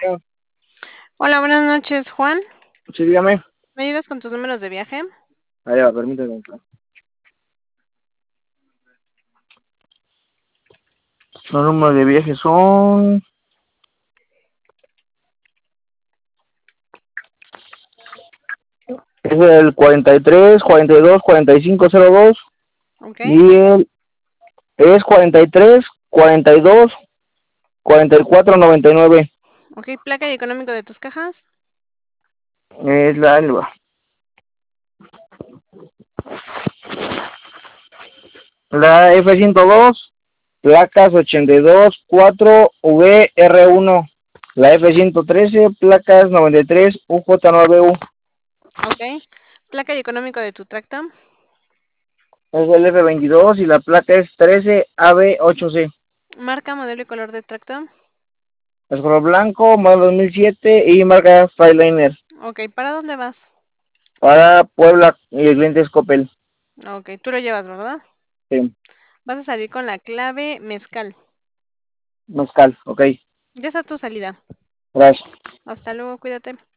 Hola, buenas noches, Juan. Sí, dígame. ¿Me ayudas con tus números de viaje? Ahí va, permítame. Los números de viaje son... Es el 43, 42, 4502 Ok. y el es 43, 42, 44, 99. Ok, placa y económico de tus cajas. Es la Alba. La F102, placas 82, 4VR1. La F113, placas 93, UJ9U. Ok. Placa y económico de tu tracto. Es el F22 y la placa es 13AB8C. Marca, modelo y color de tracto. Es color blanco, modelo 2007 y marca Skyliner. Ok, ¿para dónde vas? Para Puebla y el cliente es Coppel. Ok, tú lo llevas, ¿verdad? Sí, Vas a salir con la clave mezcal. Mezcal, ok. Ya está tu salida. Gracias. Hasta luego, cuídate.